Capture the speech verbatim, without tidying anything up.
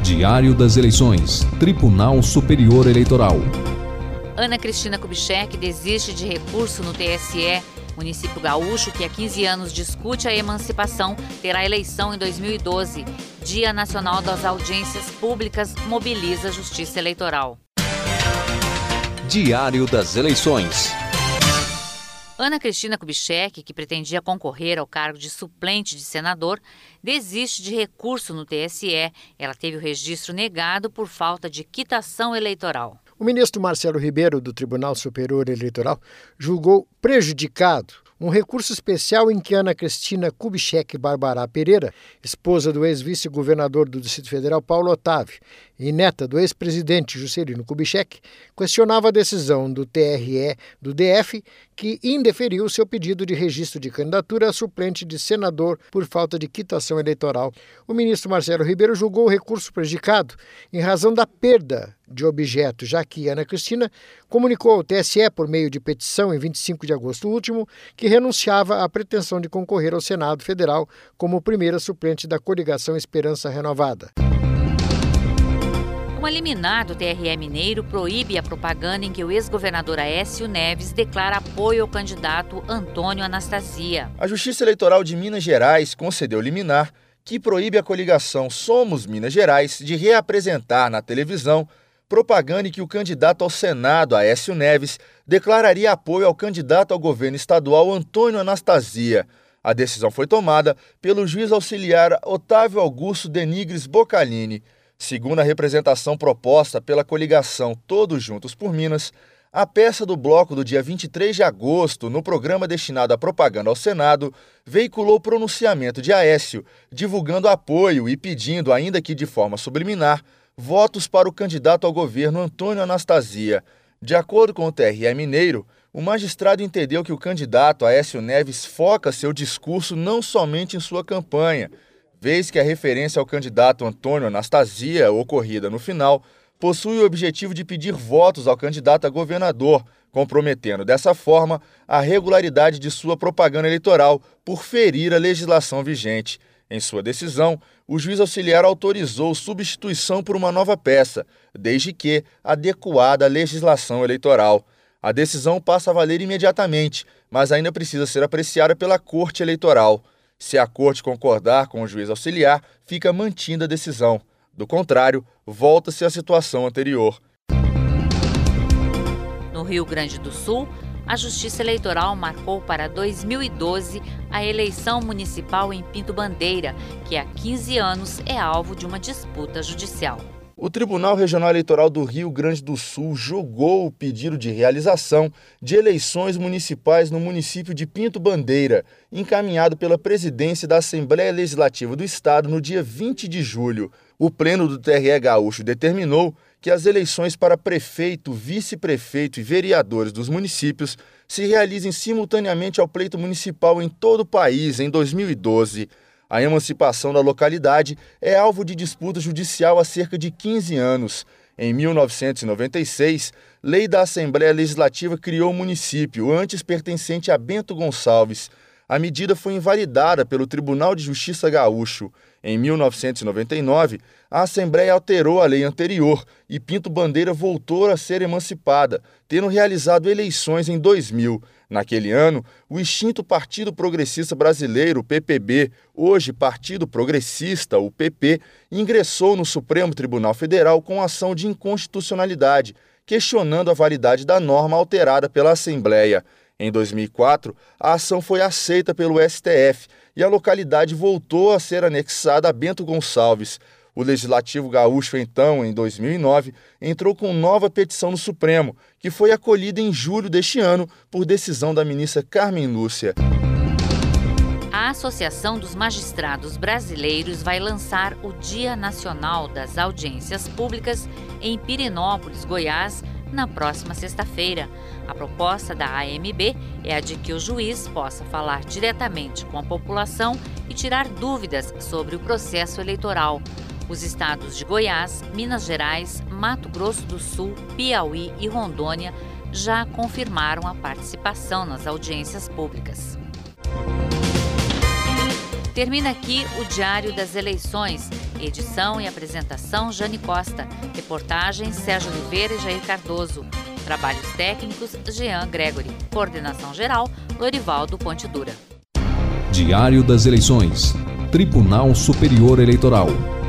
Diário das Eleições, Tribunal Superior Eleitoral. Ana Cristina Kubitschek desiste de recurso no T S E. Município gaúcho, que há quinze anos discute a emancipação, terá eleição em dois mil e doze. Dia Nacional das Audiências Públicas mobiliza a Justiça Eleitoral. Diário das Eleições. Ana Cristina Kubitschek, que pretendia concorrer ao cargo de suplente de senador, desiste de recurso no T S E. Ela teve o registro negado por falta de quitação eleitoral. O ministro Marcelo Ribeiro, do Tribunal Superior Eleitoral, julgou prejudicado um recurso especial em que Ana Cristina Kubitschek Barbará Pereira, esposa do ex-vice-governador do Distrito Federal Paulo Otávio e neta do ex-presidente Juscelino Kubitschek, questionava a decisão do T R E do D F que indeferiu seu pedido de registro de candidatura a suplente de senador por falta de quitação eleitoral. O ministro Marcelo Ribeiro julgou o recurso prejudicado em razão da perda de objeto, já que Ana Cristina comunicou ao T S E por meio de petição em vinte e cinco de agosto último que renunciava à pretensão de concorrer ao Senado Federal como primeira suplente da coligação Esperança Renovada. Uma liminar do T R E mineiro proíbe a propaganda em que o ex-governador Aécio Neves declara apoio ao candidato Antônio Anastasia. A Justiça Eleitoral de Minas Gerais concedeu liminar que proíbe a coligação Somos Minas Gerais de reapresentar na televisão propaganda em que o candidato ao Senado, Aécio Neves, declararia apoio ao candidato ao governo estadual Antônio Anastasia. A decisão foi tomada pelo juiz auxiliar Otávio Augusto Denigres Bocalini. Segundo a representação proposta pela coligação Todos Juntos por Minas, a peça do bloco do dia vinte e três de agosto, no programa destinado à propaganda ao Senado, veiculou pronunciamento de Aécio, divulgando apoio e pedindo, ainda que de forma subliminar, votos para o candidato ao governo Antônio Anastasia. De acordo com o T R E mineiro, o magistrado entendeu que o candidato Aécio Neves foca seu discurso não somente em sua campanha, vez que a referência ao candidato Antônio Anastasia, ocorrida no final, possui o objetivo de pedir votos ao candidato a governador, comprometendo dessa forma a regularidade de sua propaganda eleitoral por ferir a legislação vigente. Em sua decisão, o juiz auxiliar autorizou substituição por uma nova peça, desde que adequada à legislação eleitoral. A decisão passa a valer imediatamente, mas ainda precisa ser apreciada pela Corte Eleitoral. Se a Corte concordar com o juiz auxiliar, fica mantida a decisão. Do contrário, volta-se à situação anterior. No Rio Grande do Sul, a Justiça Eleitoral marcou para dois mil e doze a eleição municipal em Pinto Bandeira, que há quinze anos é alvo de uma disputa judicial. O Tribunal Regional Eleitoral do Rio Grande do Sul julgou o pedido de realização de eleições municipais no município de Pinto Bandeira, encaminhado pela presidência da Assembleia Legislativa do Estado no dia vinte de julho. O Pleno do T R E gaúcho determinou que as eleições para prefeito, vice-prefeito e vereadores dos municípios se realizem simultaneamente ao pleito municipal em todo o país em dois mil e doze. A emancipação da localidade é alvo de disputa judicial há cerca de quinze anos. Em mil novecentos e noventa e seis, lei da Assembleia Legislativa criou o município, antes pertencente a Bento Gonçalves. A medida foi invalidada pelo Tribunal de Justiça gaúcho. Em mil novecentos e noventa e nove, a Assembleia alterou a lei anterior e Pinto Bandeira voltou a ser emancipada, tendo realizado eleições em dois mil. Naquele ano, o extinto Partido Progressista Brasileiro, P P B, hoje Partido Progressista, o P P, ingressou no Supremo Tribunal Federal com ação de inconstitucionalidade, questionando a validade da norma alterada pela Assembleia. Em dois mil e quatro, a ação foi aceita pelo S T F e a localidade voltou a ser anexada a Bento Gonçalves. O Legislativo gaúcho, então, em dois mil e nove, entrou com nova petição no Supremo, que foi acolhida em julho deste ano por decisão da ministra Carmen Lúcia. A Associação dos Magistrados Brasileiros vai lançar o Dia Nacional das Audiências Públicas em Pirenópolis, Goiás, na próxima sexta-feira. A proposta da A M B é a de que o juiz possa falar diretamente com a população e tirar dúvidas sobre o processo eleitoral. Os estados de Goiás, Minas Gerais, Mato Grosso do Sul, Piauí e Rondônia já confirmaram a participação nas audiências públicas. Termina aqui o Diário das Eleições. Edição e apresentação Jane Costa. Reportagens Sérgio Oliveira e Jair Cardoso. Trabalhos técnicos Jean Gregory. Coordenação geral Lorivaldo Ponte Dura. Diário das Eleições. Tribunal Superior Eleitoral.